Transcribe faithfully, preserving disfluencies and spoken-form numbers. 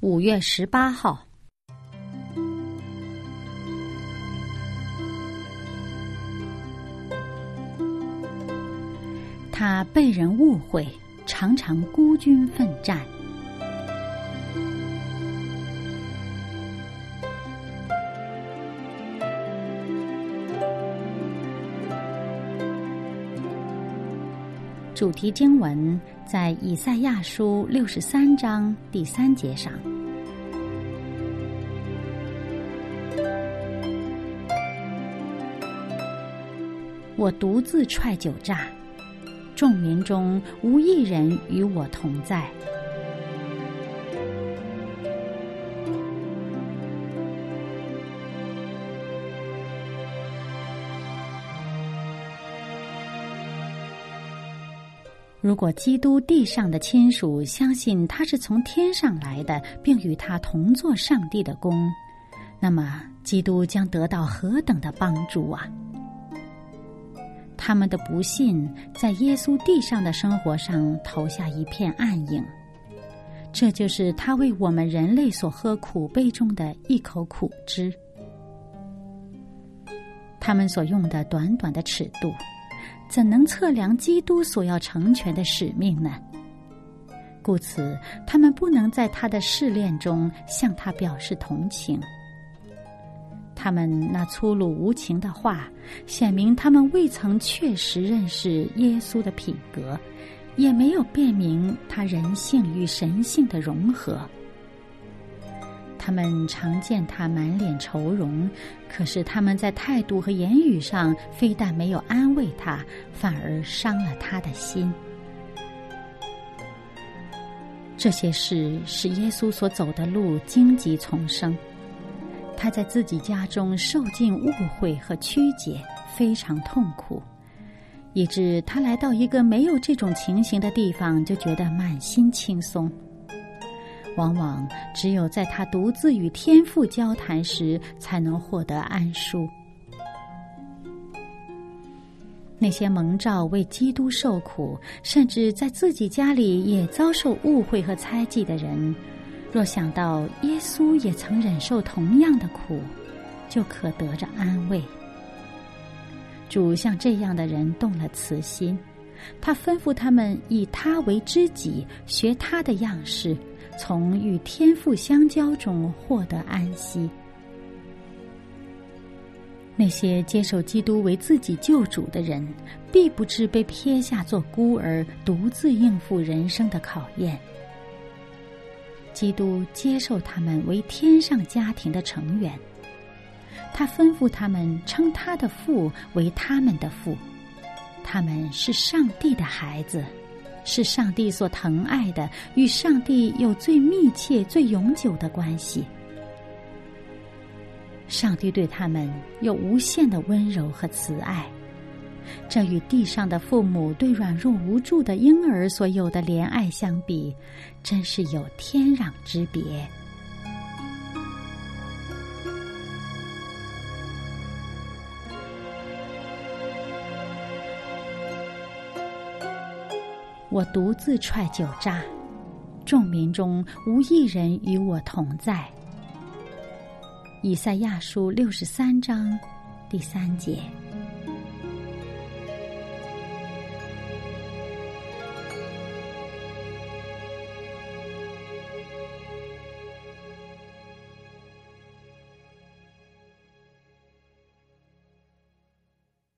五月十八号，他被人误会，常常孤军奋战。主题经文在以赛亚书六十三章第三节上。我独自踹酒榨，众民中无一人与我同在。如果基督地上的亲属相信他是从天上来的，并与他同作上帝的工，那么基督将得到何等的帮助啊！他们的不信在耶稣地上的生活上投下一片暗影，这就是他为我们人类所喝苦杯中的一口苦汁。他们所用的短短的尺度，怎能测量基督所要成全的使命呢？故此，他们不能在他的试炼中向他表示同情。他们那粗鲁无情的话，显明他们未曾确实认识耶稣的品格，也没有辨明他人性与神性的融合。他们常见他满脸愁容，可是他们在态度和言语上非但没有安慰他，反而伤了他的心。这些事使耶稣所走的路荆棘丛生，他在自己家中受尽误会和曲解，非常痛苦，以致他来到一个没有这种情形的地方，就觉得满心轻松。往往只有在他独自与天父交谈时，才能获得安舒。那些蒙召为基督受苦，甚至在自己家里也遭受误会和猜忌的人，若想到耶稣也曾忍受同样的苦，就可得着安慰。主向这样的人动了慈心，他吩咐他们以他为知己，学他的样式，从与天父相交中获得安息。那些接受基督为自己救主的人，必不至被撇下做孤儿，独自应付人生的考验。基督接受他们为天上家庭的成员，他吩咐他们称他的父为他们的父，他们是上帝的孩子，是上帝所疼爱的，与上帝有最密切、最永久的关系。上帝对他们有无限的温柔和慈爱，这与地上的父母对软弱无助的婴儿所有的怜爱相比，真是有天壤之别。我独自踹酒榨，众民中无一人与我同在。以赛亚书六十三章第三节。